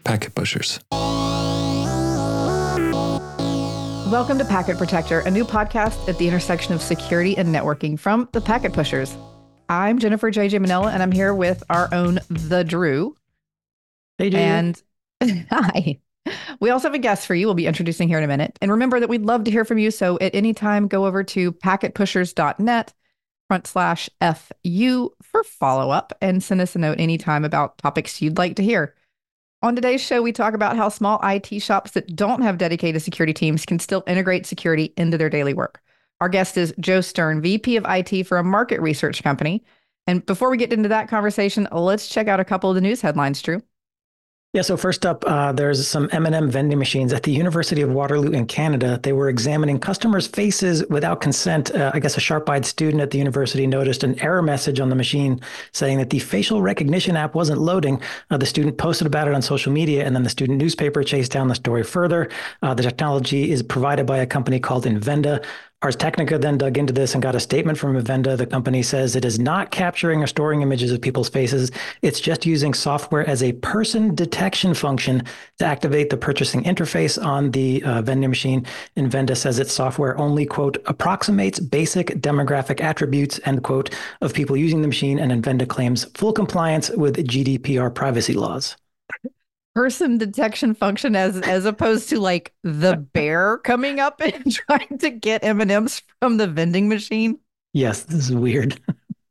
Packet Pushers. Welcome to Packet Protector, a new podcast at the intersection of security and networking from the Packet Pushers. I'm Jennifer J.J. Manella, and I'm here with our own The Drew. Hey, Drew. And hi. We also have a guest for you we'll be introducing here in a minute. And remember that we'd love to hear from you. So at any time, go over to packetpushers.net/FU for follow-up and send us a note anytime about topics you'd like to hear. On today's show, we talk about how small IT shops that don't have dedicated security teams can still integrate security into their daily work. Our guest is Joe Stern, VP of IT for a market research company. And before we get into that conversation, let's check out a couple of the news headlines, Drew. Yeah, so first up, there's some M&M vending machines at the University of Waterloo in Canada. They were examining customers' faces without consent. I guess a sharp-eyed student at the university noticed an error message on the machine saying that the facial recognition app wasn't loading. The student posted about it on social media, and then the student newspaper chased down the story further. The technology is provided by a company called Invenda. Ars Technica then dug into this and got a statement from Invenda. The company says it is not capturing or storing images of people's faces. It's just using software as a person detection function to activate the purchasing interface on the vending machine. Invenda says its software only, quote, approximates basic demographic attributes, end quote, of people using the machine, and Invenda claims full compliance with GDPR privacy laws. Person detection function as opposed to like the bear coming up and trying to get M&Ms from the vending machine. Yes, this is weird.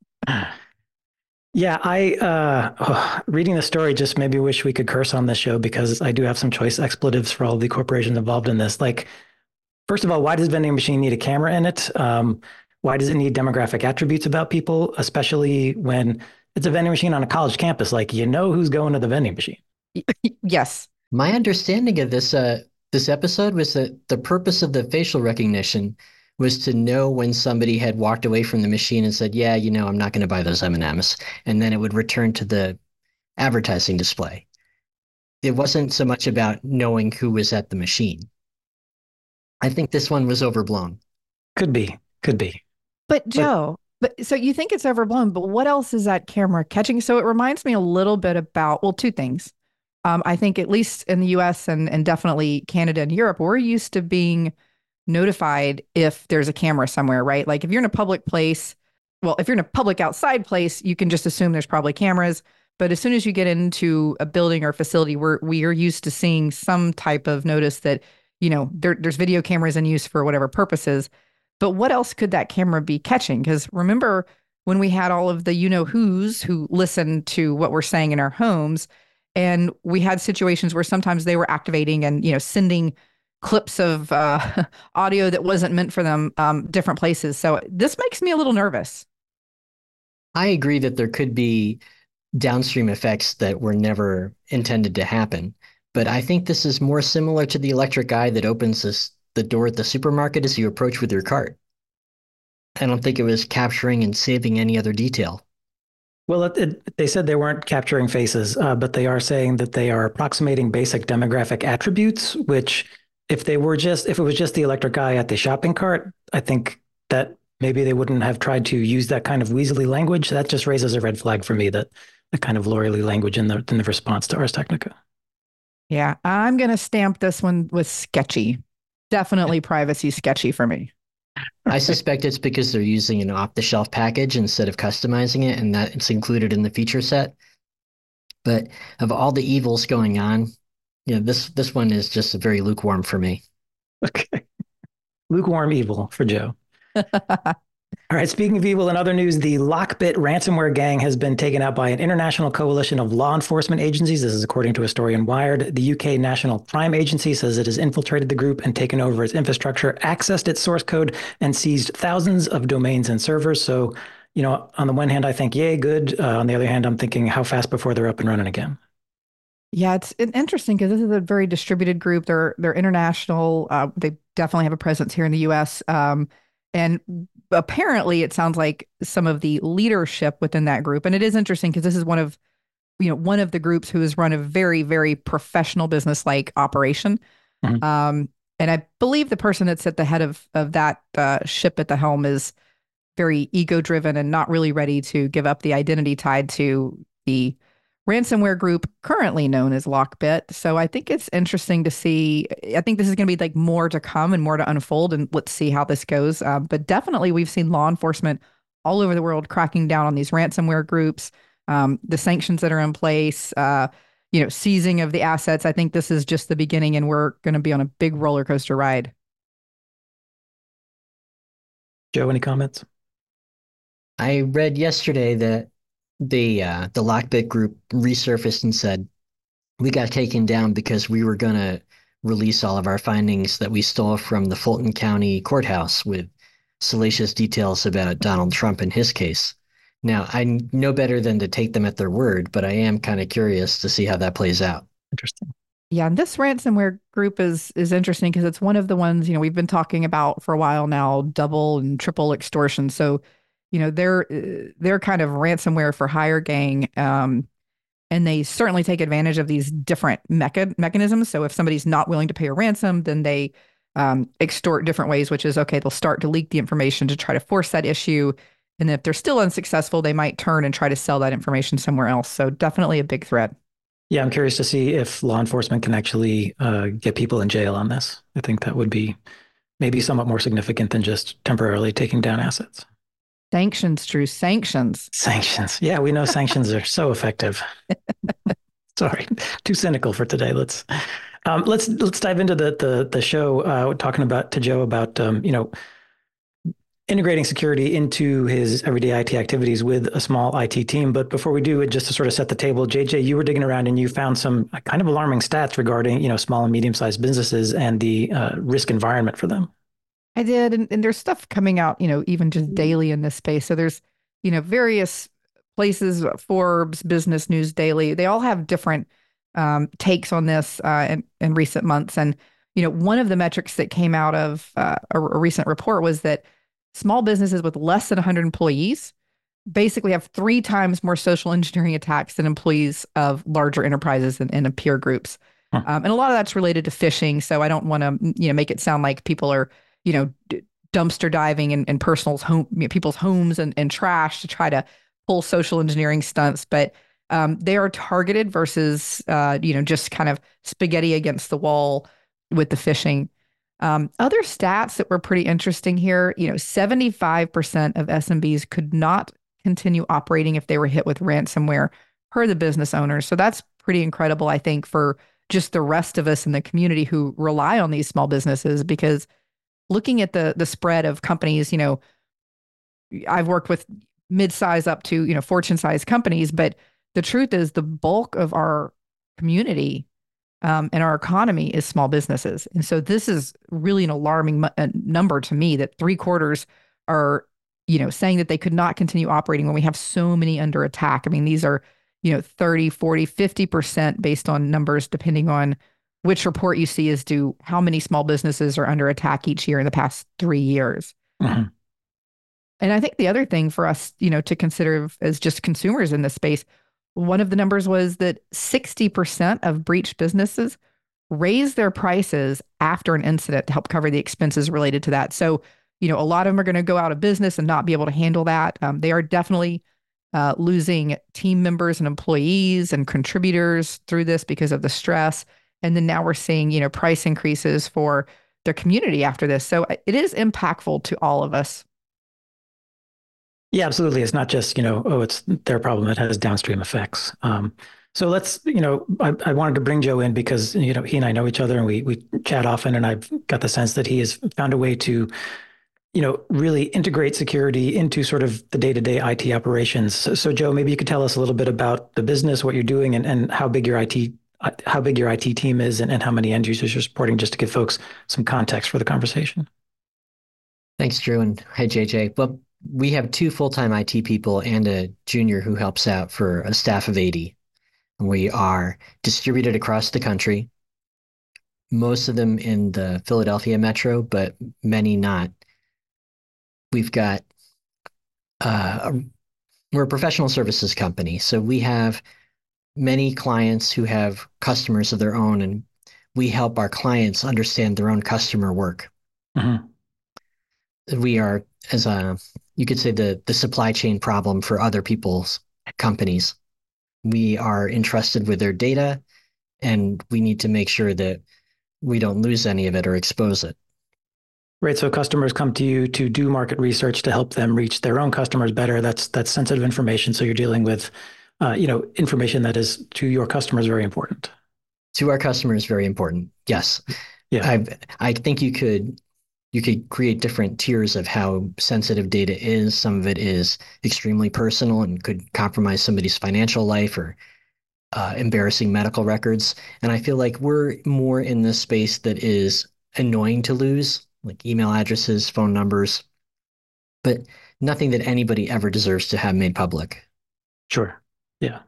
Yeah, reading the story just made me wish we could curse on this show because I do have some choice expletives for all the corporations involved in this. Like, first of all, why does vending machine need a camera in it? Why does it need demographic attributes about people, especially when it's a vending machine on a college campus? Like, you know who's going to the vending machine. Yes. My understanding of this episode was that the purpose of the facial recognition was to know when somebody had walked away from the machine and said, yeah, you know, I'm not going to buy those M&Ms. And then it would return to the advertising display. It wasn't so much about knowing who was at the machine. I think this one was overblown. Could be. But Joe, so you think it's overblown, but what else is that camera catching? So it reminds me a little bit about, well, two things. I think at least in the US and definitely Canada and Europe, we're used to being notified if there's a camera somewhere, right? Like if you're in a public place, well, if you're in a public outside place, you can just assume there's probably cameras. But as soon as you get into a building or facility, we are used to seeing some type of notice that, you know, there's video cameras in use for whatever purposes. But what else could that camera be catching? Because remember when we had all of the you-know-whos who listened to what we're saying in our homes, and we had situations where sometimes they were activating and, you know, sending clips of audio that wasn't meant for them different places. So this makes me a little nervous. I agree that there could be downstream effects that were never intended to happen. But I think this is more similar to the electric eye that opens the door at the supermarket as you approach with your cart. I don't think it was capturing and saving any other detail. Well, they said they weren't capturing faces, but they are saying that they are approximating basic demographic attributes, which if it was just the electric eye at the shopping cart, I think that maybe they wouldn't have tried to use that kind of weaselly language. That just raises a red flag for me, that the kind of lawyerly language in the response to Ars Technica. Yeah, I'm going to stamp this one with sketchy. Definitely privacy sketchy for me. I suspect it's because they're using an off-the-shelf package instead of customizing it, and that it's included in the feature set. But of all the evils going on, you know, this one is just very lukewarm for me. Okay. Lukewarm evil for Joe. All right, speaking of evil, in other news, the Lockbit ransomware gang has been taken out by an international coalition of law enforcement agencies. This is according to a story in Wired. The UK National Crime Agency says it has infiltrated the group and taken over its infrastructure, accessed its source code, and seized thousands of domains and servers. So, you know, on the one hand, I think, yay, good. On the other hand, I'm thinking how fast before they're up and running again. Yeah, it's interesting because this is a very distributed group. They're international. They definitely have a presence here in the US. And apparently it sounds like some of the leadership within that group, and it is interesting because this is one of the groups who has run a very, very professional business-like operation. Mm-hmm. And I believe the person that's at the head of that ship at the helm is very ego-driven and not really ready to give up the identity tied to the ransomware group currently known as Lockbit. So I think it's interesting to see. I think this is going to be like more to come and more to unfold, and let's see how this goes. But definitely, we've seen law enforcement all over the world cracking down on these ransomware groups. The sanctions that are in place, seizing of the assets. I think this is just the beginning, and we're going to be on a big roller coaster ride. Joe, any comments? I read yesterday that the Lockbit group resurfaced and said we got taken down because we were going to release all of our findings that we stole from the Fulton County courthouse with salacious details about Donald Trump and his case. Now, I know better than to take them at their word, but I am kind of curious to see how that plays out. Interesting. Yeah, and this ransomware group is interesting because it's one of the ones, we've been talking about for a while now, double and triple extortion. So, they're kind of ransomware for hire gang. And they certainly take advantage of these different mechanisms. So if somebody's not willing to pay a ransom, then they extort different ways, which is, okay, they'll start to leak the information to try to force that issue. And if they're still unsuccessful, they might turn and try to sell that information somewhere else. So definitely a big threat. Yeah, I'm curious to see if law enforcement can actually get people in jail on this. I think that would be maybe somewhat more significant than just temporarily taking down assets. Sanctions, Drew, sanctions. Sanctions. Yeah, we know sanctions are so effective. Sorry, too cynical for today. Let's dive into the show. Talking to Joe about integrating security into his everyday IT activities with a small IT team. But before we do it, just to sort of set the table, JJ, you were digging around and you found some kind of alarming stats regarding small and medium sized businesses and the risk environment for them. I did. And there's stuff coming out, even just daily in this space. So there's, various places, Forbes, Business News Daily, they all have different takes on this in recent months. And, one of the metrics that came out of a recent report was that small businesses with less than 100 employees basically have 3 times more social engineering attacks than employees of larger enterprises and peer groups. Huh. And a lot of that's related to phishing. So I don't want to, make it sound like people are dumpster diving in people's homes and trash to try to pull social engineering stunts, but they are targeted versus just kind of spaghetti against the wall with the phishing. Other stats that were pretty interesting here, 75% of SMBs could not continue operating if they were hit with ransomware per the business owners. So that's pretty incredible, I think, for just the rest of us in the community who rely on these small businesses, because looking at the spread of companies, I've worked with mid-size up to, Fortune-sized companies, but the truth is the bulk of our community and our economy is small businesses. And so this is really an alarming number to me, that 3/4 are, saying that they could not continue operating when we have so many under attack. I mean, these are, 30, 40, 50% based on numbers, depending on which report you see as to how many small businesses are under attack each year in the past 3 years. Mm-hmm. And I think the other thing for us, to consider as just consumers in this space, one of the numbers was that 60% of breached businesses raise their prices after an incident to help cover the expenses related to that. So, a lot of them are going to go out of business and not be able to handle that. They are definitely losing team members and employees and contributors through this because of the stress. And then now we're seeing, price increases for their community after this. So it is impactful to all of us. Yeah, absolutely. It's not just, it's their problem. It has downstream effects. So let's, I wanted to bring Joe in because, he and I know each other and we chat often, and I've got the sense that he has found a way to, really integrate security into sort of the day-to-day IT operations. So Joe, maybe you could tell us a little bit about the business, what you're doing, and how big your IT team is, and how many end users you're supporting, just to give folks some context for the conversation. Thanks, Drew. And hi, JJ. Well, we have 2 full-time IT people and a junior who helps out for a staff of 80. And we are distributed across the country, most of them in the Philadelphia metro, but many not. We've got, we're a professional services company. So we have many clients who have customers of their own, and we help our clients understand their own customer work. Mm-hmm. We are, you could say, the supply chain problem for other people's companies. We are entrusted with their data, and we need to make sure that we don't lose any of it or expose it. Right. So customers come to you to do market research to help them reach their own customers better. That's sensitive information. So you're dealing with, information that is to your customers very important. To our customers, very important. Yes. Yeah. I think you could create different tiers of how sensitive data is. Some of it is extremely personal and could compromise somebody's financial life or embarrassing medical records. And I feel like we're more in this space that is annoying to lose, like email addresses, phone numbers, but nothing that anybody ever deserves to have made public. Sure. Yeah.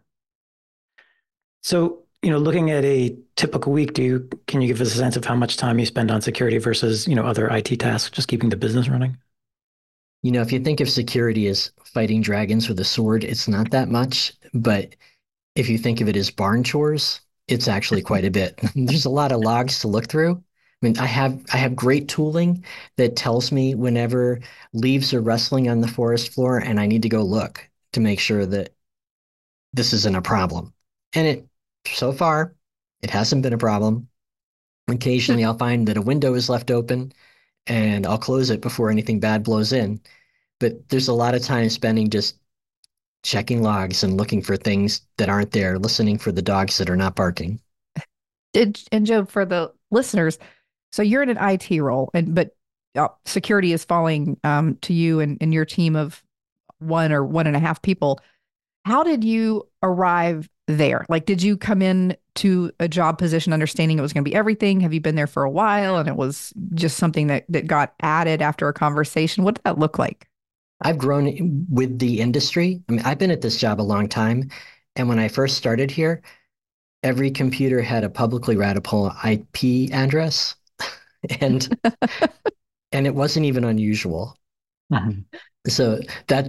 So, looking at a typical week, can you give us a sense of how much time you spend on security versus, other IT tasks, just keeping the business running? If you think of security as fighting dragons with a sword, it's not that much. But if you think of it as barn chores, it's actually quite a bit. There's a lot of logs to look through. I mean, I have great tooling that tells me whenever leaves are rustling on the forest floor and I need to go look to make sure that this isn't a problem. And so far, it hasn't been a problem. Occasionally, I'll find that a window is left open and I'll close it before anything bad blows in. But there's a lot of time spending just checking logs and looking for things that aren't there, listening for the dogs that are not barking. And Joe, for the listeners, so you're in an IT role, but security is falling to you and your team of one or one and a half people. How did you arrive there? Like, did you come in to a job position understanding it was going to be everything? Have you been there for a while and it was just something that got added after a conversation? What did that look like? I've grown with the industry. I mean, I've been at this job a long time. And when I first started here, every computer had a publicly routable IP address. And and it wasn't even unusual. Mhm. So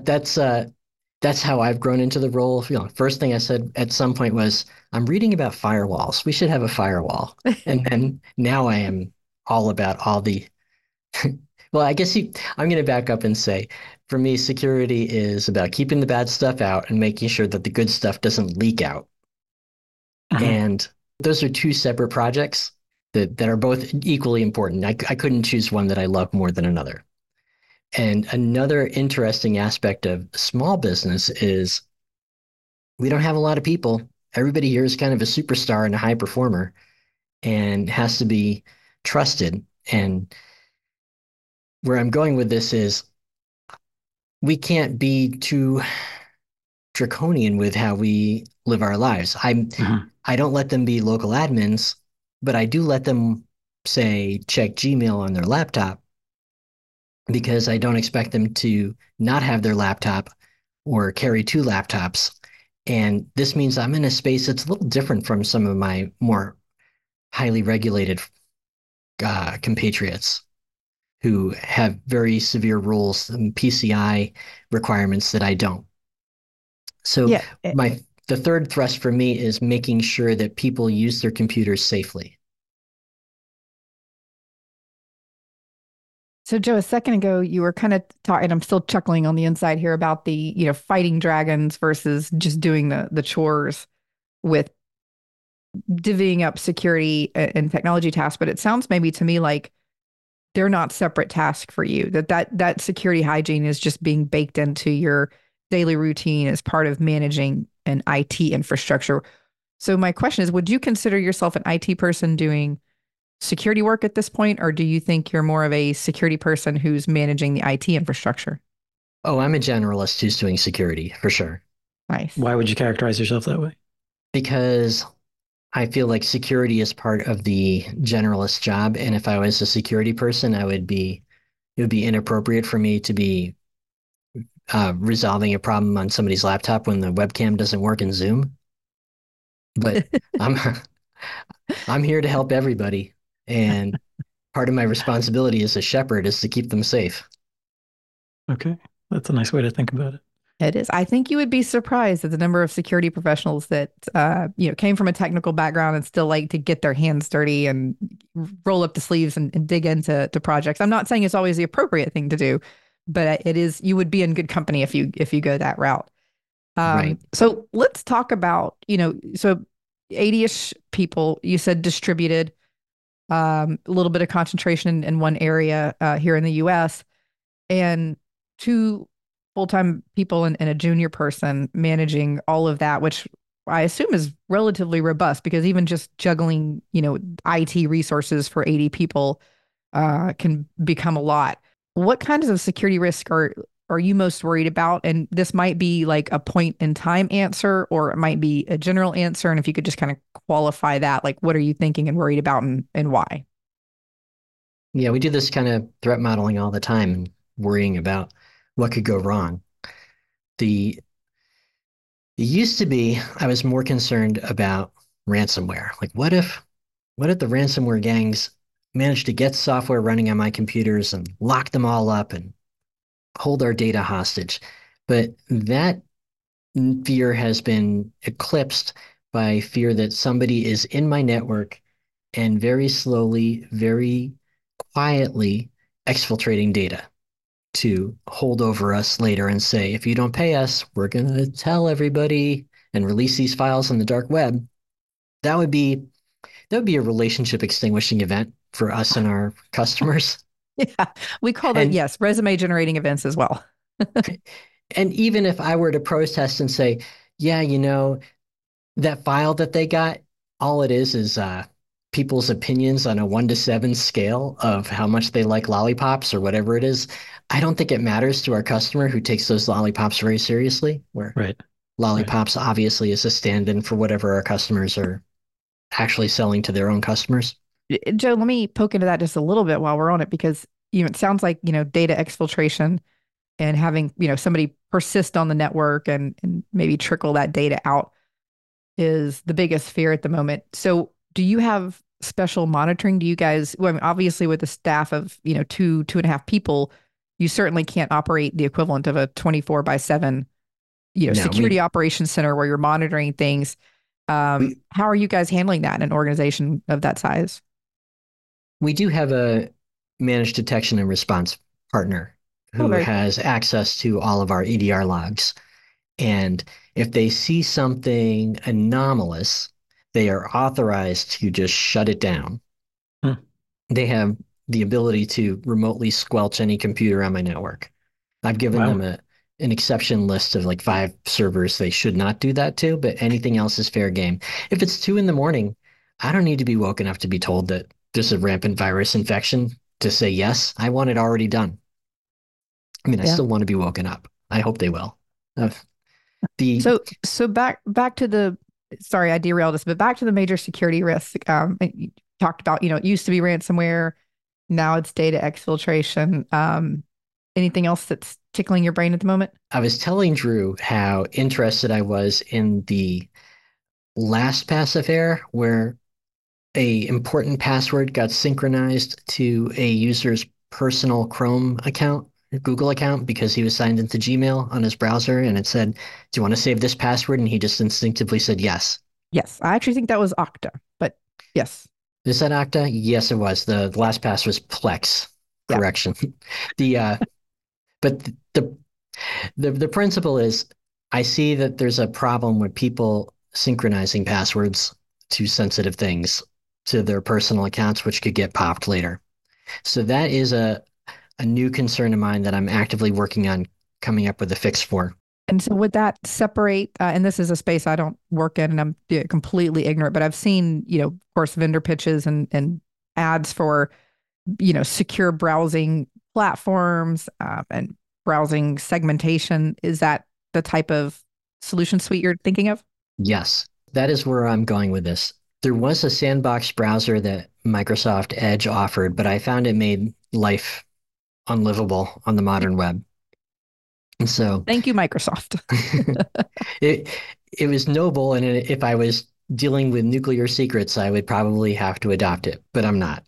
that's how I've grown into the role. First thing I said at some point was, I'm reading about firewalls. We should have a firewall. And then now I am all about all the well, I'm going to back up and say, for me, security is about keeping the bad stuff out and making sure that the good stuff doesn't leak out. Mhm. And those are two separate projects that are both equally important. I couldn't choose one that I love more than another. And another interesting aspect of small business is we don't have a lot of people. Everybody here is kind of a superstar and a high performer and has to be trusted. And where I'm going with this is we can't be too draconian with how we live our lives. Mhm. I don't let them be local admins, but I do let them say check Gmail on their laptop because I don't expect them to not have their laptop or carry two laptops. And this means I'm in a space that's a little different from some of my more highly regulated compatriots who have very severe rules and PCI requirements that I don't. So Yeah. my the third thrust for me is making sure that people use their computers safely. So Joe, a second ago, you were kind of talking, I'm still chuckling on the inside here about the, fighting dragons versus just doing the chores with divvying up security and technology tasks. But it sounds maybe to me like they're not separate tasks for you, that security hygiene is just being baked into your daily routine as part of managing an IT infrastructure. So my question is, would you consider yourself an IT person doing security work at this point, or do you think you're more of a security person who's managing the IT infrastructure? Oh, I'm a generalist who's doing security for sure. Nice. Why would you characterize yourself that way? Because I feel like security is part of the generalist job. And if I was a security person, it would be inappropriate for me to be resolving a problem on somebody's laptop when the webcam doesn't work in Zoom. But I'm I'm here to help everybody. And part of my responsibility as a shepherd is to keep them safe. Okay. That's a nice way to think about it. It is. I think you would be surprised at the number of security professionals that came from a technical background and still like to get their hands dirty and roll up the sleeves and dig into projects. I'm not saying it's always the appropriate thing to do, but it is. You would be in good company if you go that route. Right. So let's talk about, so 80-ish people, you said distributed, a little bit of concentration in one area here in the US, and two full-time people and a junior person managing all of that, which I assume is relatively robust because even just juggling, IT resources for 80 people can become a lot. What kinds of security risk are you most worried about? And this might be like a point in time answer, or it might be a general answer. And if you could just kind of qualify that, like what are you thinking and worried about and why? Yeah, we do this kind of threat modeling all the time and worrying about what could go wrong. The It used to be I was more concerned about ransomware. Like what if the ransomware gangs managed to get software running on my computers and lock them all up and hold our data hostage? But that fear has been eclipsed by fear that somebody is in my network and very slowly, very quietly exfiltrating data to hold over us later and say, if you don't pay us, we're going to tell everybody and release these files on the dark web. That would be a relationship extinguishing event for us and our customers. Yeah, we call that, And yes, resume generating events as well. and even if I were to protest and say, yeah, that file that they got, all it is people's opinions on a 1 to 7 scale of how much they like lollipops or whatever it is. I don't think it matters to our customer who takes those lollipops very seriously, where Right. Right. lollipops obviously is a stand-in for whatever our customers are actually selling to their own customers. Joe, let me poke into that just a little bit while we're on it, because it sounds like data exfiltration and having somebody persist on the network and maybe trickle that data out is the biggest fear at the moment. So do you have special monitoring? Do you guys, well, I mean, obviously with a staff of, two and a half people, you certainly can't operate the equivalent of a 24/7, No, security operations center where you're monitoring things. we How are you guys handling that in an organization of that size? we do have a managed detection and response partner Oh, who very cool. has access to all of our EDR logs. And if they see something anomalous, they are authorized to just shut it down. Hmm. They have the ability to remotely squelch any computer on my network. I've given them Wow. an exception list of like 5 servers they should not do that to, but anything else is fair game. If it's 2 in the morning, I don't need to be woken up to be told that there's a rampant virus infection to say yes. I want it already done. I mean, I Yeah. still want to be woken up. I hope they will. Uh, the So back to the, sorry, I derailed us, but back to the major security risk. You talked about, it used to be ransomware, now it's data exfiltration. Anything else that's tickling your brain at the moment? I was telling Drew how interested I was in the LastPass affair, where a important password got synchronized to a user's personal Chrome account, Google account, because he was signed into Gmail on his browser, and it said, "Do you want to save this password?" And he just instinctively said yes. Yes, I actually think that was Okta, but yes, Is that Okta? Yes, it was. The LastPass was Plex. yeah. Correction. The but the principle is, I see that there's a problem with people synchronizing passwords to sensitive things to their personal accounts, which could get popped later. So that is a new concern of mine that I'm actively working on coming up with a fix for. And so would that separate, and this is a space I don't work in and I'm completely ignorant, but I've seen, of course, vendor pitches and ads for, secure browsing platforms and browsing segmentation. Is that the type of solution suite you're thinking of? Yes, that is where I'm going with this. There was a sandbox browser that Microsoft Edge offered, but I found it made life unlivable on the modern web. And so Thank you, Microsoft. it it was noble, and if I was dealing with nuclear secrets, I would probably have to adopt it, but I'm not.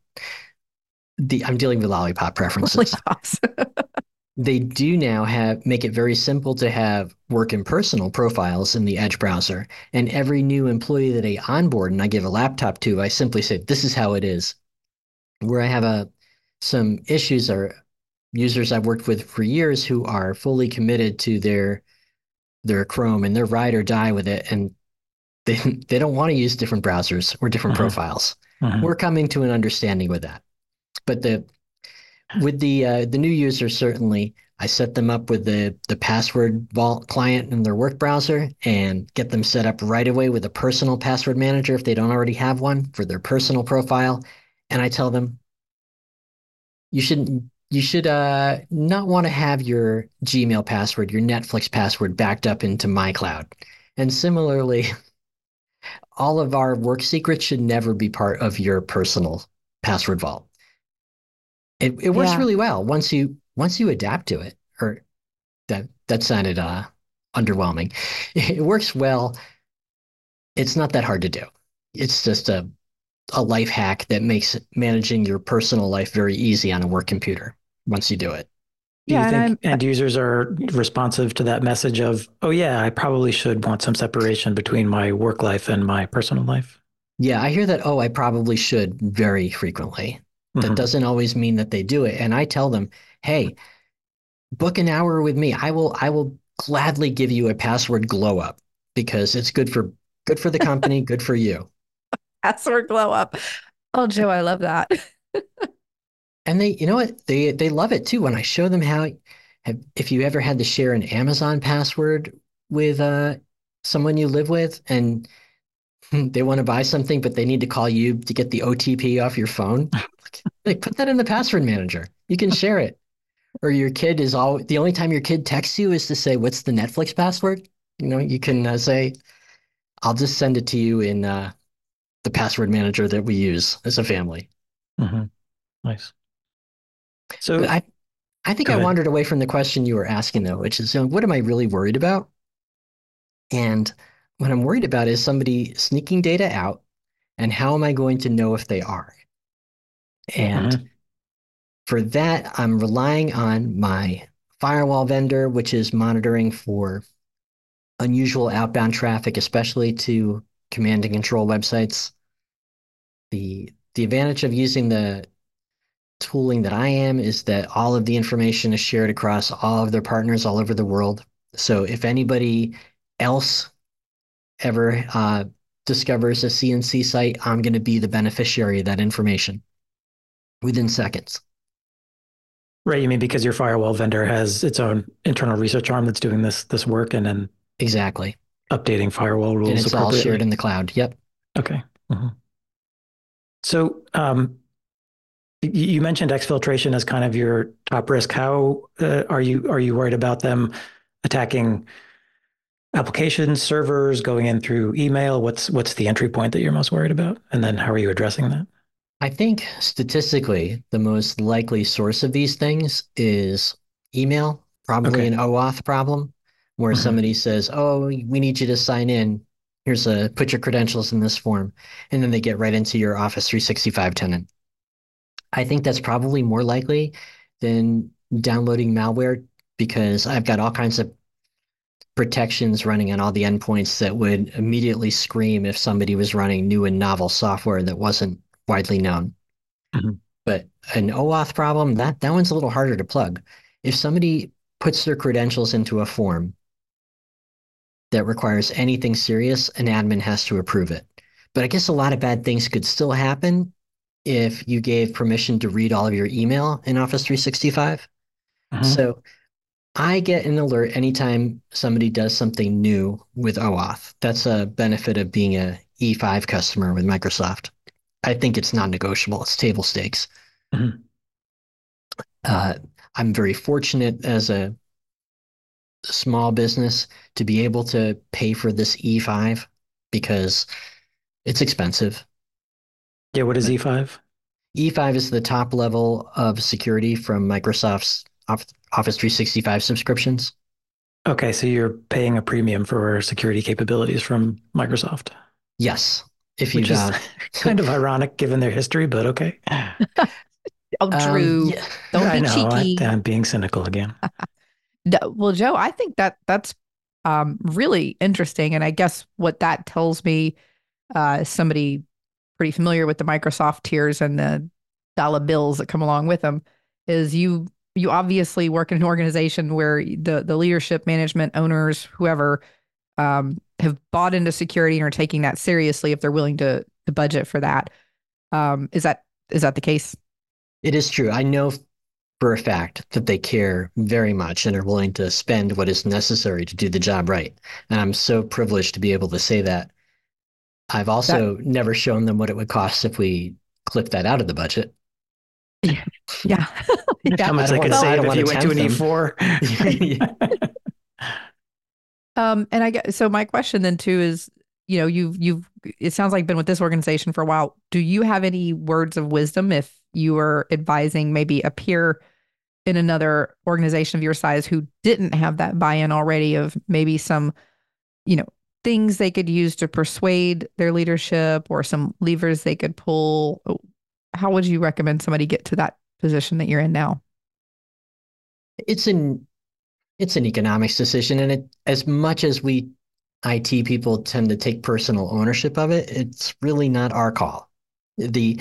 I'm dealing with lollipop preferences. Lollipops. They do now make it very simple to have work and personal profiles in the Edge browser. And every new employee that I onboard and I give a laptop to, I simply say, "This is how it is." Where I have some issues are users I've worked with for years who are fully committed to their their Chrome and they're ride or die with it, and they they don't want to use different browsers or different Uh-huh. profiles. Uh-huh. We're coming to an understanding with that. But the new users, certainly, I set them up with the password vault client in their work browser and get them set up right away with a personal password manager if they don't already have one for their personal profile. And I tell them you should not want to have your Gmail password, your Netflix password backed up into MyCloud. And similarly, all of our work secrets should never be part of your personal password vault. It works Yeah. really well once you adapt to it. Or that sounded underwhelming. It works well. It's not that hard to do. It's just a life hack that makes managing your personal life very easy on a work computer once you do it. Do you Yeah. And think end users are responsive to that message of, oh, yeah, I probably should want some separation between my work life and my personal life? Yeah, I hear that, oh, I probably should very frequently. That Hmm. doesn't always mean that they do it. And I tell them, hey, book an hour with me. I will gladly give you a password glow up because it's good for the company, good for you. password glow up. Oh, Joe, I love that. And they, you know what? They love it too. When I show them if you ever had to share an Amazon password with someone you live with and they want to buy something, but they need to call you to get the OTP off your phone, like put that in the password manager. You can share it. Or your kid is all the only time your kid texts you is to say, "What's the Netflix password?" You can say, "I'll just send it to you in the password manager that we use as a family." Hmm. Nice. But So I think go I ahead. wandered away from the question you were asking though, which is, what am I really worried about? And what I'm worried about is somebody sneaking data out, and how am I going to know if they are? And Hmm. for that, I'm relying on my firewall vendor, which is monitoring for unusual outbound traffic, especially to command and control websites. The advantage of using the tooling that I am is that all of the information is shared across all of their partners all over the world. So if anybody else ever discovers a CNC site, I'm going to be the beneficiary of that information within seconds. Right. You mean because your firewall vendor has its own internal research arm that's doing this work and then Exactly. updating firewall And rules it's all shared appropriately? in the cloud. Yep. Okay. Hmm. So you mentioned exfiltration as kind of your top risk. How are you worried about them attacking applications, servers, going in through email? What's the entry point that you're most worried about? And then how are you addressing that? I think statistically, the most likely source of these things is email, probably Okay. an OAuth problem, where Hmm. somebody says, "Oh, we need you to sign in. Put your credentials in this form," and then they get right into your Office 365 tenant. I think that's probably more likely than downloading malware because I've got all kinds of protections running on all the endpoints that would immediately scream if somebody was running new and novel software that wasn't widely known. Hmm. But an OAuth problem, that one's a little harder to plug. If somebody puts their credentials into a form that requires anything serious, an admin has to approve it. But I guess a lot of bad things could still happen if you gave permission to read all of your email in Office 365. Hmm. So I get an alert anytime somebody does something new with OAuth. That's a benefit of being a E5 customer with Microsoft. I think it's non-negotiable. It's table stakes. Hmm. Uh, I'm very fortunate as a small business to be able to pay for this E5 because it's expensive. Yeah. What is But E5? E5 is the top level of security from Microsoft's Office 365 subscriptions. Okay. So you're paying a premium for security capabilities from Microsoft, Yes, if which you've is kind of ironic given their history, but okay. Oh, Drew, yeah, don't I be know cheeky. I'm being cynical again. Well, Joe, I think that's really interesting. And I guess what that tells me, as somebody pretty familiar with the Microsoft tiers and the dollar bills that come along with them, is you you obviously work in an organization where the leadership, management, owners, whoever have bought into security and are taking that seriously if they're willing to budget for that. Is that the case? It is true. I know for a fact that they care very much and are willing to spend what is necessary to do the job right. And I'm so privileged to be able to say that. I've That also never shown them what it would cost if we clipped that out of the budget. yeah. Yeah. How much I they don't could want to, I save don't if want you to went to an tempt them. E4. And I get so my question then too is, you've it sounds like been with this organization for a while. Do you have any words of wisdom if you were advising maybe a peer in another organization of your size who didn't have that buy-in already of maybe some, you know, things they could use to persuade their leadership or some levers they could pull? How would you recommend somebody get to that position that you're in now? It's an it's an economics decision, and as much as we IT people tend to take personal ownership of it, it's really not our call. The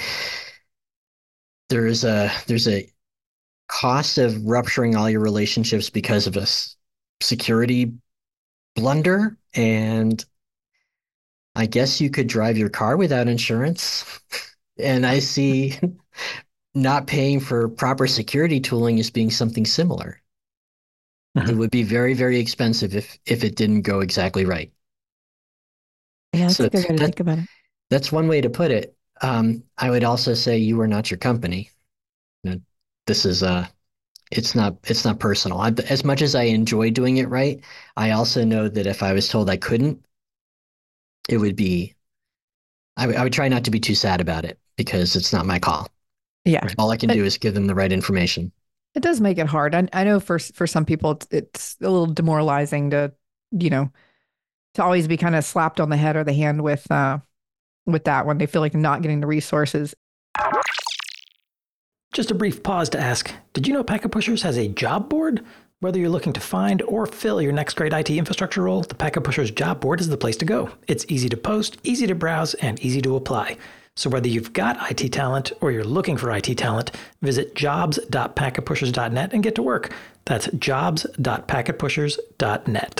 there's a cost of rupturing all your relationships because of a security blunder, and I guess you could drive your car without insurance. And I see not paying for proper security tooling as being something similar. It would be very, very expensive if it didn't go exactly right. Yeah, that's So a good way to think about it. that's one way to put it. I would also say you are not your company. You know, this is it's not personal. As much as I enjoy doing it right, I also know that if I was told I couldn't, it would be I would try not to be too sad about it because it's not my call. Yeah. All I can It, do is give them the right information. it does make it hard. I know for some people it's a little demoralizing to, you know, to always be kind of slapped on the head or the hand with that when they feel like not getting the resources. Just a brief pause to ask, did you know Packet Pushers has a job board? Whether you're looking to find or fill your next great IT infrastructure role, the Packet Pushers job board is the place to go. It's easy to post, easy to browse, and easy to apply. So whether you've got IT talent or you're looking for IT talent, visit jobs.packetpushers.net and get to work. That's jobs.packetpushers.net.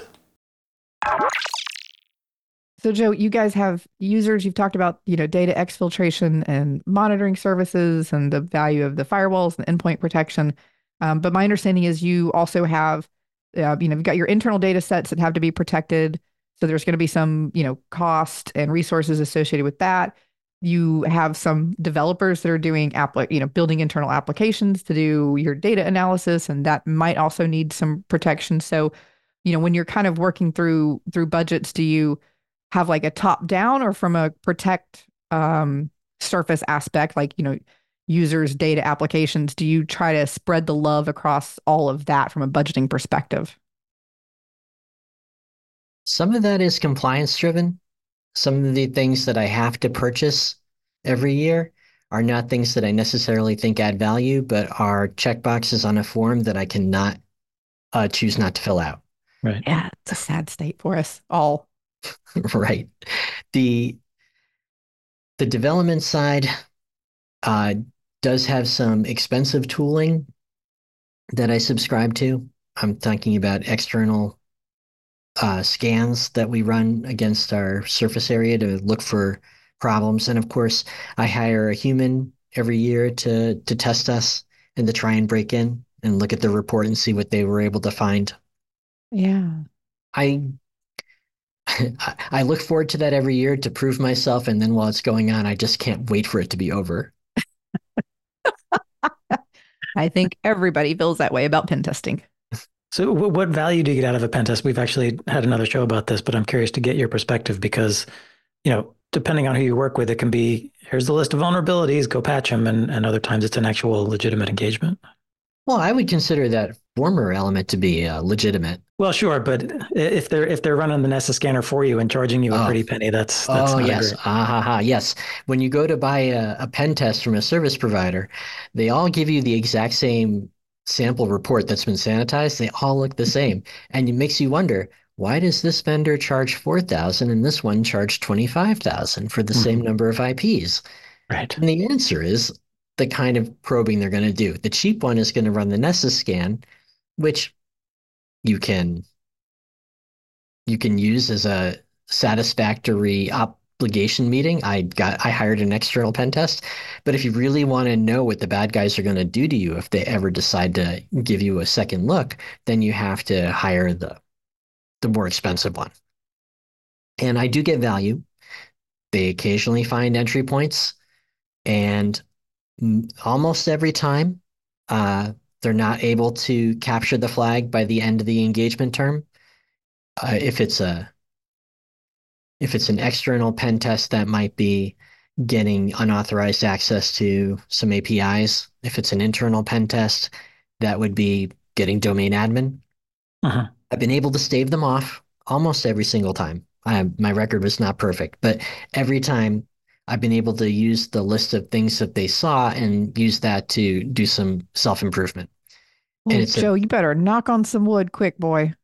So Joe, you guys have users, you've talked about, data exfiltration and monitoring services and the value of the firewalls and endpoint protection. But my understanding is you also have, you've got your internal data sets that have to be protected. So there's going to be some, cost and resources associated with that. You have some developers that are doing building internal applications to do your data analysis, and that might also need some protection. So, when you're kind of working through budgets, do you have like a top down or from a protect surface aspect, like, users, data applications? Do you try to spread the love across all of that from a budgeting perspective? Some of that is compliance driven. Some of the things that I have to purchase every year are not things that I necessarily think add value, but are checkboxes on a form that I cannot choose not to fill out. Right. Yeah, it's a sad state for us all. Right. The the development side uh, does have some expensive tooling that I subscribe to. I'm talking about external scans that we run against our surface area to look for problems. And of course, I hire a human every year to test us and to try and break in and look at the report and see what they were able to find. Yeah. I I look forward to that every year to prove myself, and then while it's going on, I just can't wait for it to be over. I think everybody feels that way about pen testing. So what value do you get out of a pen test? We've actually had another show about this, but I'm curious to get your perspective because, depending on who you work with, it can be, here's the list of vulnerabilities, go patch them. And other times it's an actual legitimate engagement. Well, I would consider that former element to be legitimate. Well, sure, but if they're running the Nessa scanner for you and charging you a pretty penny, that's Oh, not yes. great. Yes. When you go to buy a pen test from a service provider, they all give you the exact same sample report that's been sanitized. They all look the same. And it makes you wonder, why does this vendor charge 4,000 and this one charge 25,000 for the same number of IPs? Right. And the answer is the kind of probing they're going to do. The cheap one is going to run the Nessus scan, which you can use as a satisfactory obligation meeting. I hired an external pen test, but if you really want to know what the bad guys are going to do to you if they ever decide to give you a second look, then you have to hire the more expensive one. And I do get value. They occasionally find entry points, and almost every time they're not able to capture the flag by the end of the engagement term. If it's an external pen test, that might be getting unauthorized access to some APIs. If it's an internal pen test, that would be getting domain admin. I've been able to stave them off almost every single time. My record was not perfect, but every time I've been able to use the list of things that they saw and use that to do some self-improvement. And it's Joe, you better knock on some wood quick, boy.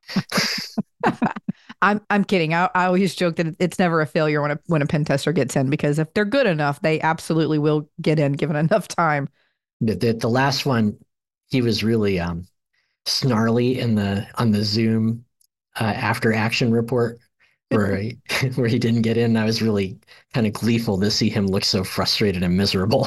I'm kidding. I always joke that it's never a failure when a pen tester gets in, because if they're good enough, they absolutely will get in given enough time. The last one, he was really snarly on the Zoom after action report where he didn't get in. I was really kind of gleeful to see him look so frustrated and miserable.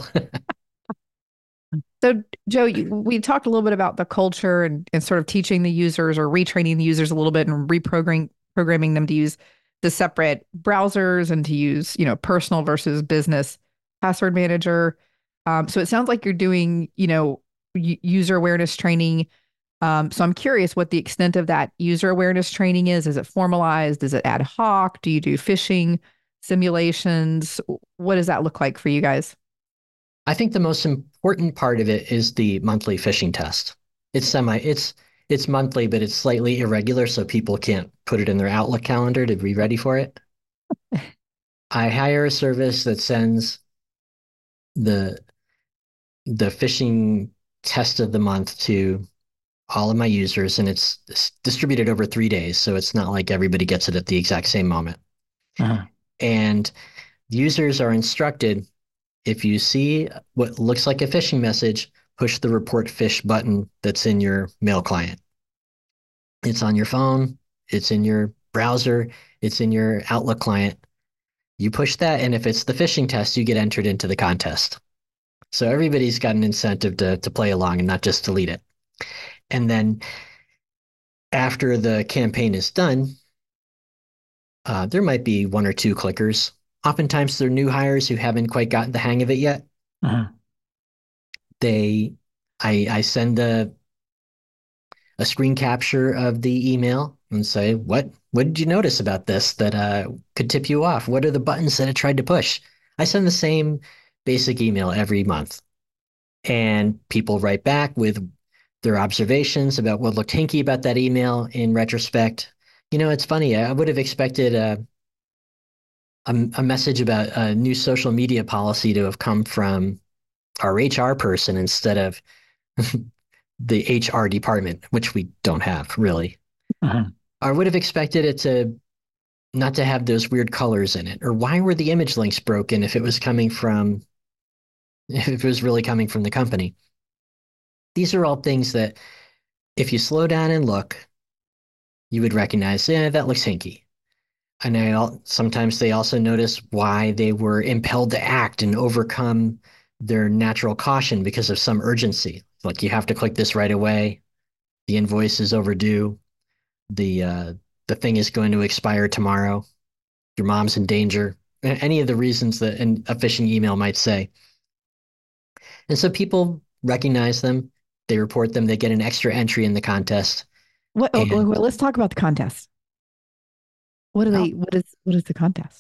So, Joe, we talked a little bit about the culture and sort of teaching the users or retraining the users a little bit and programming them to use the separate browsers and to use, personal versus business password manager. So it sounds like you're doing, user awareness training. So I'm curious what the extent of that user awareness training is. Is it formalized? Is it ad hoc? Do you do phishing simulations? What does that look like for you guys? I think the most important part of it is the monthly phishing test. It's monthly, but it's slightly irregular, so people can't put it in their Outlook calendar to be ready for it. I hire a service that sends the phishing test of the month to all of my users, and it's distributed over 3 days, so it's not like everybody gets it at the exact same moment. And users are instructed, if you see what looks like a phishing message, push the report phish button that's in your mail client. It's on your phone, it's in your browser, it's in your Outlook client. You push that, and if it's the phishing test, you get entered into the contest. So everybody's got an incentive to play along and not just delete it. And then after the campaign is done, there might be 1 or 2 clickers. Oftentimes they're new hires who haven't quite gotten the hang of it yet. I send a screen capture of the email and say, what did you notice about this that could tip you off? What are the buttons that it tried to push? I send the same basic email every month, and people write back with their observations about what looked hinky about that email in retrospect. It's funny. I would have expected a message about a new social media policy to have come from our HR person instead of the HR department, which we don't have really. I would have expected it to not to have those weird colors in it, or why were the image links broken if it was really coming from the company. These are all things that if you slow down and look, you would recognize, that looks hinky. And sometimes they also notice why they were impelled to act and overcome their natural caution because of some urgency. Like, you have to click this right away. The invoice is overdue. The thing is going to expire tomorrow. Your mom's in danger. Any of the reasons that a phishing email might say. And so people recognize them. They report them. They get an extra entry in the contest. Let's talk about the contest. What is the contest?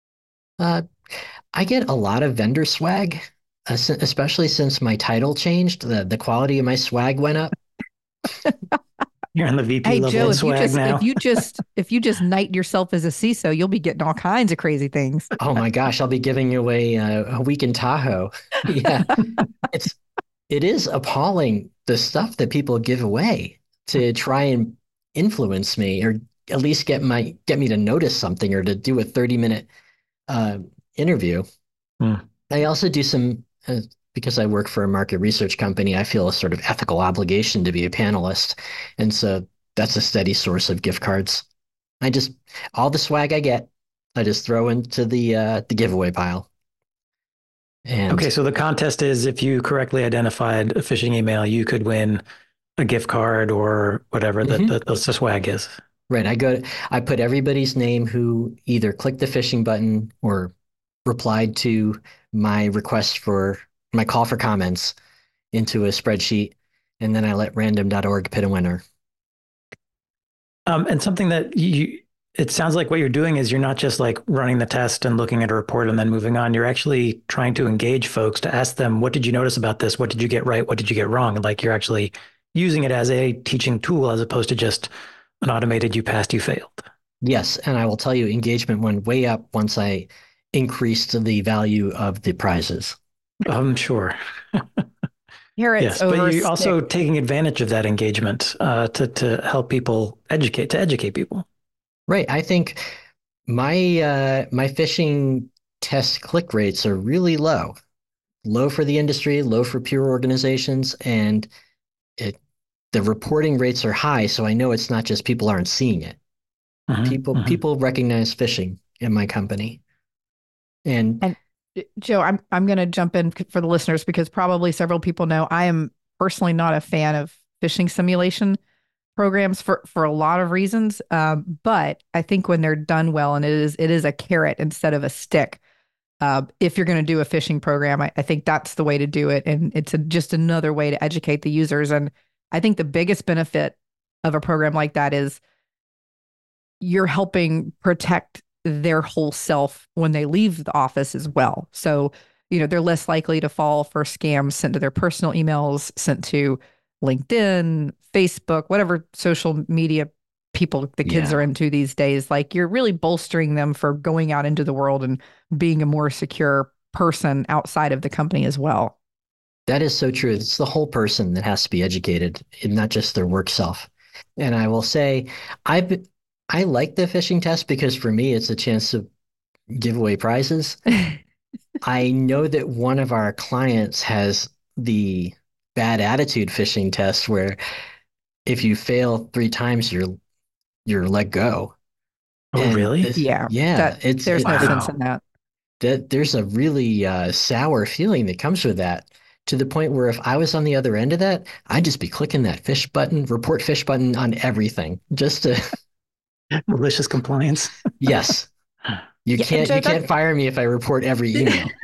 I get a lot of vendor swag, especially since my title changed. The quality of my swag went up. You're on the VP level Joe, of swag now. if you just knight yourself as a CISO, you'll be getting all kinds of crazy things. Oh my gosh, I'll be giving away a week in Tahoe. Yeah, it is appalling the stuff that people give away to try and influence me, or at least get me to notice something, or to do a 30-minute interview. I also do some because I work for a market research company, I feel a sort of ethical obligation to be a panelist. And so that's a steady source of gift cards. I just, all the swag I get, I just throw into the giveaway pile. Okay, And so the contest is if you correctly identified a phishing email, you could win a gift card or whatever Mhm. the swag is. Right, I put everybody's name who either clicked the phishing button or replied to my request for my call for comments into a spreadsheet, and then I let random.org pick a winner. And something that it sounds like what you're doing is you're not just like running the test and looking at a report and then moving on. You're actually trying to engage folks to ask them, what did you notice about this? What did you get right? What did you get wrong? And like you're actually using it as a teaching tool as opposed to just an automated you passed, you failed. Yes, and I will tell you, engagement went way up once I increased the value of the prizes. I'm sure. Carrots Yes, but over you're stick. also taking advantage of that engagement to help people educate people. Right. I think my phishing test click rates are really low. Low for the industry, low for pure organizations, and it the reporting rates are high, so I know it's not just people aren't seeing it. Hmm. People recognize phishing in my company. And And Joe, I'm going to jump in for the listeners because probably several people know I am personally not a fan of phishing simulation programs for a lot of reasons. But I think when they're done well, and it is a carrot instead of a stick. If you're going to do a phishing program, I think that's the way to do it, and it's just another way to educate the users. And I think the biggest benefit of a program like that is you're helping protect their whole self when they leave the office as well. So, they're less likely to fall for scams sent to their personal emails, sent to LinkedIn, Facebook, whatever social media people the kids are yeah, into these days. Like you're really bolstering them for going out into the world and being a more secure person outside of the company as well. that is so true. It's the whole person that has to be educated, and not just their work self. And I will say, I've I like the phishing test because for me, it's a chance to give away prizes. I know that one of our clients has the bad attitude phishing test where if you fail 3 times, you're let go. Oh, And really? this, Yeah, yeah, that there's no sense in Wow. that. that there's a really sour feeling that comes with that. To the point where if I was on the other end of that, I'd just be clicking that fish button, report fish button on everything. Just to, Malicious compliance. yes, Yeah, and you Joe, can't fire me if I report every email.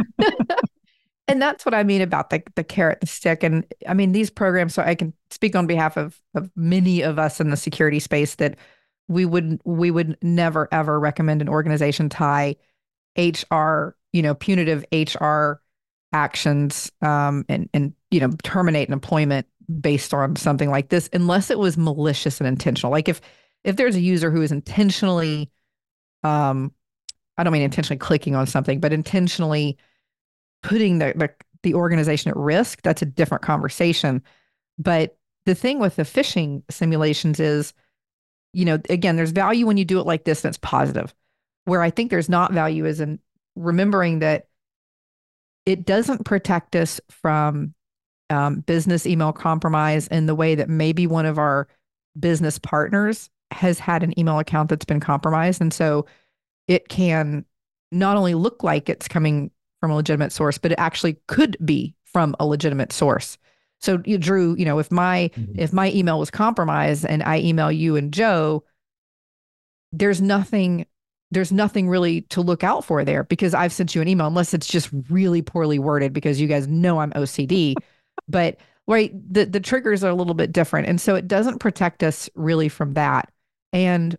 and that's what I mean about the carrot, the stick. And I mean, these programs, so I can speak on behalf of many of us in the security space that we would never ever recommend an organization tie HR, punitive HR actions and terminate an employment based on something like this unless it was malicious and intentional. Like if there's a user who is intentionally um I don't mean intentionally clicking on something, but intentionally putting the organization at risk, that's a different conversation. But the thing with the phishing simulations is, again, there's value when you do it like this and it's positive. Where I think there's not value is in remembering that it doesn't protect us from business email compromise in the way that maybe one of our business partners has had an email account that's been compromised. And so it can not only look like it's coming from a legitimate source, but it actually could be from a legitimate source. So Drew, Mhm. if my email was compromised and I email you and Joe, there's nothing there's nothing really to look out for there because I've sent you an email unless it's just really poorly worded because you guys know I'm OCD. But right, the triggers are a little bit different. And so it doesn't protect us really from that. And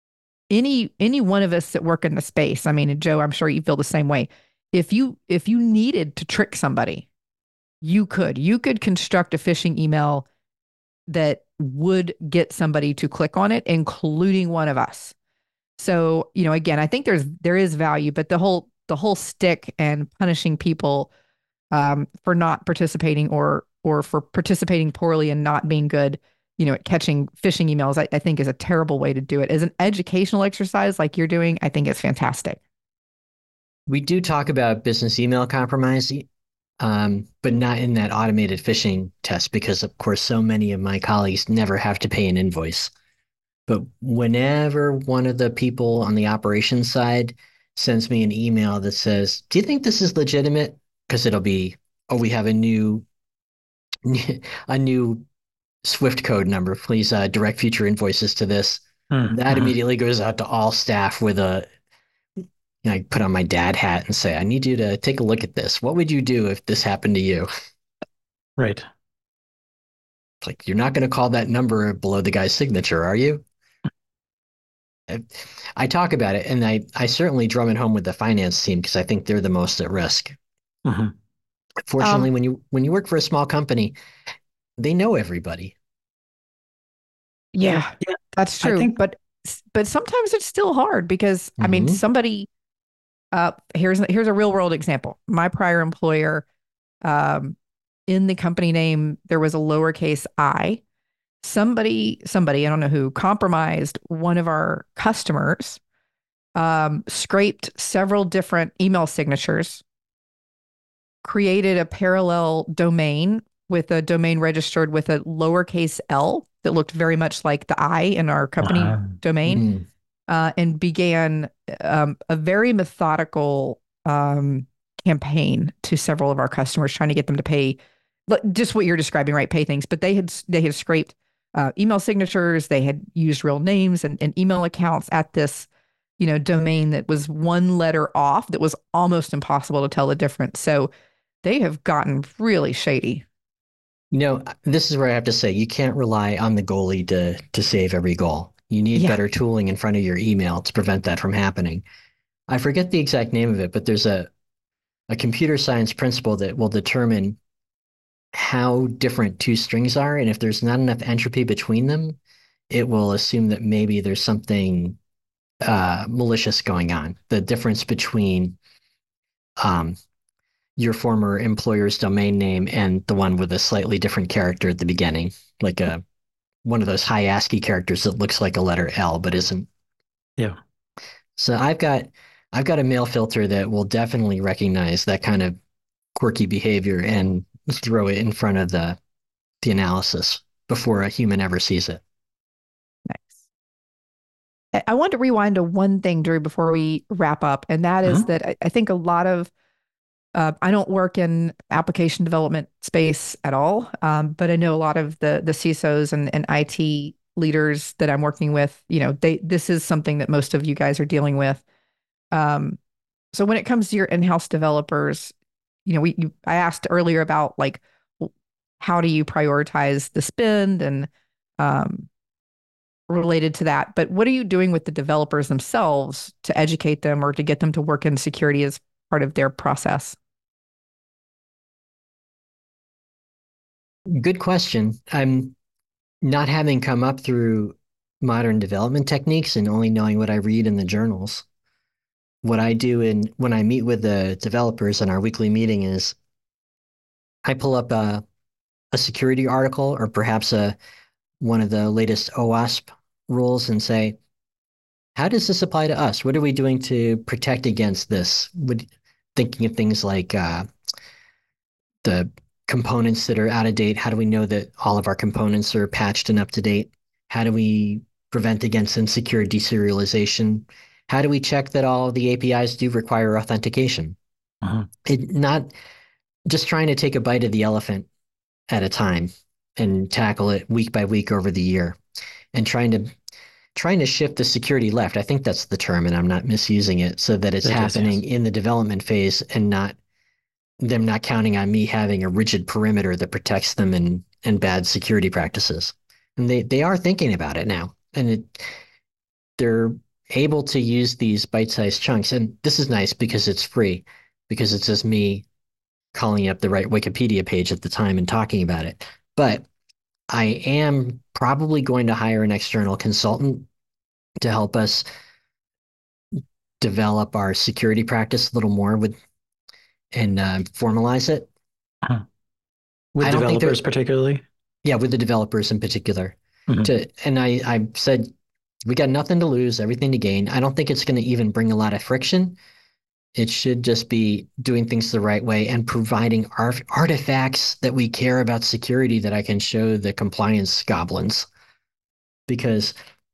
any one of us that work in the space, I mean, and Joe, I'm sure you feel the same way. If you needed to trick somebody, you could construct a phishing email that would get somebody to click on it, including one of us. So, again, I think there is value, but the whole stick and punishing people for not participating or for participating poorly and not being good, at catching phishing emails, I think is a terrible way to do it. As an educational exercise like you're doing, I think it's fantastic. We do talk about business email compromise but not in that automated phishing test because, of course, so many of my colleagues never have to pay an invoice. But whenever one of the people on the operations side sends me an email that says, "Do you think this is legitimate?" Because it'll be, "Oh, we have a new a new Swift code number. Please direct future invoices to this." That Mm-hmm. immediately goes out to all staff with a, I put on my dad hat and say, "I need you to take a look at this. What would you do if this happened to you?" Right. It's like, you're not going to call that number below the guy's signature, are you? I talk about it, and I certainly drum it home with the finance team because I think they're the most at risk. Mm-hmm. Fortunately, Um, when you work for a small company, they know everybody. yeah, Yeah, that's I true. think. But sometimes it's still hard because I mean, Hmm. somebody here's a real world example. My prior employer, um, in the company name, there was a lowercase I. Somebody, I don't know who, compromised one of our customers, scraped several different email signatures, created a parallel domain with a domain registered with a lowercase l that looked very much like the I in our company domain, Mm. and began a very methodical campaign to several of our customers, trying to get them to pay just what you're describing, right? Pay things, but they had scraped email signatures, they had used real names and email accounts at this domain that was one letter off, that was almost impossible to tell the difference. So they have gotten really shady. This is where I have to say you can't rely on the goalie to save every goal. You need Yeah. better tooling in front of your email to prevent that from happening. I forget the exact name of it, but there's a computer science principle that will determine how different two strings are, and if there's not enough entropy between them, it will assume that maybe there's something malicious going on. The difference between um, your former employer's domain name and the one with a slightly different character at the beginning, like a one of those high ASCII characters that looks like a letter L but isn't. Yeah. So I've got a mail filter that will definitely recognize that kind of quirky behavior and throw it in front of the analysis before a human ever sees it. Nice. I want to rewind to one thing, Drew, before we wrap up, and that is Hmm. that I think a lot of I don't work in application development space at all, but I know a lot of the CISOs and IT leaders that I'm working with. This is something that most of you guys are dealing with. Um, so when it comes to your in-house developers, I asked earlier about like how do you prioritize the spend and um, related to that. But what are you doing with the developers themselves to educate them or to get them to work in security as part of their process? Good question. I'm not having come up through modern development techniques and only knowing what I read in the journals. What I do when I meet with the developers in our weekly meeting is I pull up a security article or perhaps one of the latest OWASP rules and say, how does this apply to us? What are we doing to protect against this? Thinking of things like the components that are out of date. How do we know that all of our components are patched and up to date? How do we prevent against insecure deserialization? How do we check that all of the APIs do require authentication? Hmm. It not just trying to take a bite of the elephant at a time and tackle it week by week over the year and trying to shift the security left. I think that's the term, and I'm not misusing it, so that it's It is, happening yes. in the development phase and not them not counting on me having a rigid perimeter that protects them and bad security practices. And they are thinking about it now, and they're able to use these bite-sized chunks. And this is nice because it's free, because it's just me calling up the right Wikipedia page at the time and talking about it. But I am probably going to hire an external consultant to help us develop our security practice a little more with and formalize it. Uh-huh. With I don't think developers that, particularly. yeah, with the developers in particular. Hmm. And I said we got nothing to lose, everything to gain. I don't think it's going to even bring a lot of friction, It should just be doing things the right way and providing artifacts that we care about security that I can show the compliance goblins. Because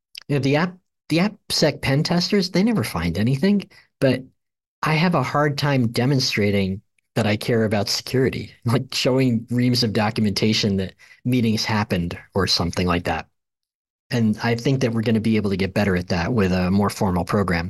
the AppSec pen testers, they never find anything, but I have a hard time demonstrating that I care about security, like showing reams of documentation that meetings happened or something like that. And I think that we're going to be able to get better at that with a more formal program.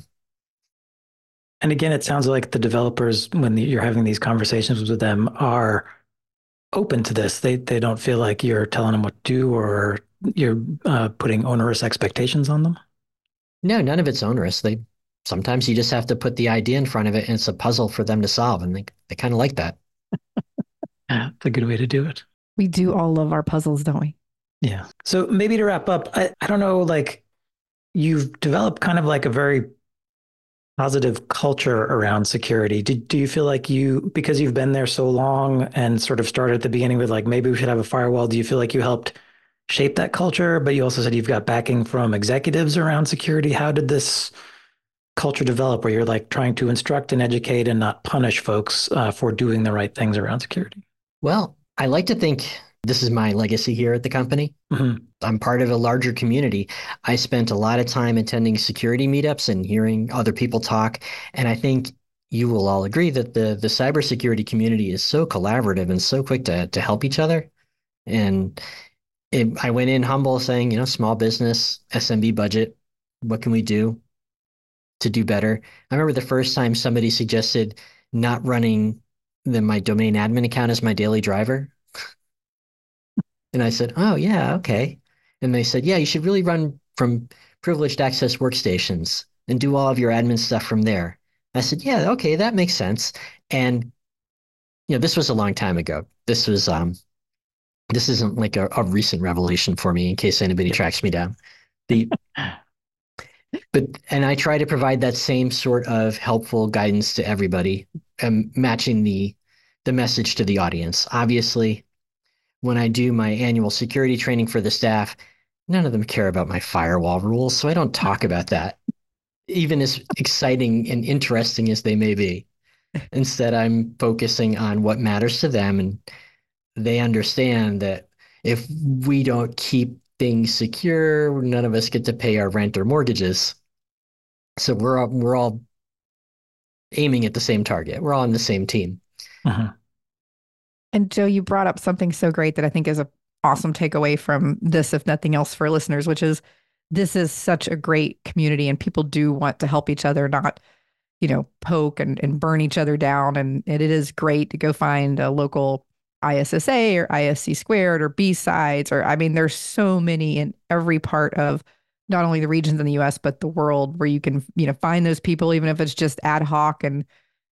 And again, it sounds like the developers, when you're having these conversations with them, are open to this. They don't feel like you're telling them what to do or you're putting onerous expectations on them. No, none of it's onerous. Sometimes you just have to put the idea in front of it and it's a puzzle for them to solve. And they kind of like that. Yeah, it's a good way to do it. We do all love our puzzles, don't we? Yeah. So maybe to wrap up, I don't know, like you've developed kind of like a very positive culture around security. Do you feel like because you've been there so long and sort of started at the beginning with like, maybe we should have a firewall. Do you feel like you helped shape that culture? But you also said you've got backing from executives around security. How did this culture develop where you're like trying to instruct and educate and not punish folks for doing the right things around security? Well, I like to think this is my legacy here at the company. Mm-hmm. I'm part of a larger community. I spent a lot of time attending security meetups and hearing other people talk. And I think you will all agree that the cybersecurity community is so collaborative and so quick to help each other. And I went in humble saying, small business, SMB budget, what can we do to do better? I remember the first time somebody suggested not running my domain admin account as my daily driver. And I said, oh, yeah, okay. And they said, yeah, you should really run from privileged access workstations and do all of your admin stuff from there. I said, yeah, okay, that makes sense. And, this was a long time ago. This isn't like a recent revelation for me in case anybody tracks me down. And I try to provide that same sort of helpful guidance to everybody, matching the message to the audience. Obviously, when I do my annual security training for the staff, none of them care about my firewall rules, so I don't talk about that, even as exciting and interesting as they may be. Instead, I'm focusing on what matters to them, and they understand that if we don't keep things secure, none of us get to pay our rent or mortgages. So we're all aiming at the same target. We're all on the same team. Uh-huh. And Joe, you brought up something so great that I think is an awesome takeaway from this, if nothing else, for listeners, which is this is such a great community and people do want to help each other, not, poke and burn each other down. And it is great to go find a local ISSA or ISC squared or B-sides, there's so many in every part of not only the regions in the US, but the world where you can, find those people, even if it's just ad hoc and,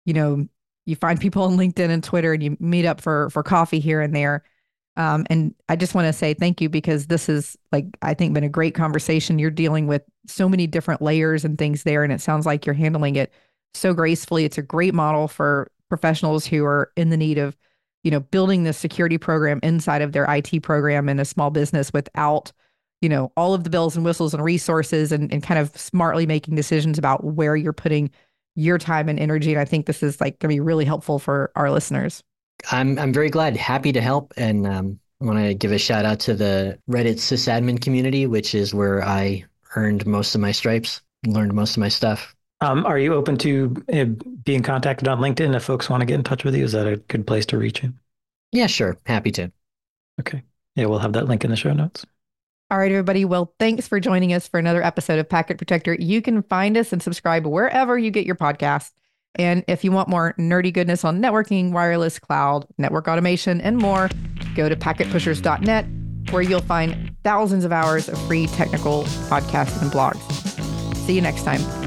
you find people on LinkedIn and Twitter and you meet up for coffee here and there. And I just want to say thank you because this is I think been a great conversation. You're dealing with so many different layers and things there. And it sounds like you're handling it so gracefully. It's a great model for professionals who are in the need of, building this security program inside of their IT program in a small business without, all of the bells and whistles and resources and kind of smartly making decisions about where you're putting your time and energy. And I think this is going to be really helpful for our listeners. I'm very glad, happy to help. And I want to give a shout out to the Reddit sysadmin community, which is where I earned most of my stripes, learned most of my stuff. Are you open to being contacted on LinkedIn if folks want to get in touch with you? Is that a good place to reach you? Yeah, sure. Happy to. Okay. Yeah, we'll have that link in the show notes. All right, everybody. Well, thanks for joining us for another episode of Packet Protector. You can find us and subscribe wherever you get your podcast. And if you want more nerdy goodness on networking, wireless, cloud, network automation, and more, go to packetpushers.net, where you'll find thousands of hours of free technical podcasts and blogs. See you next time.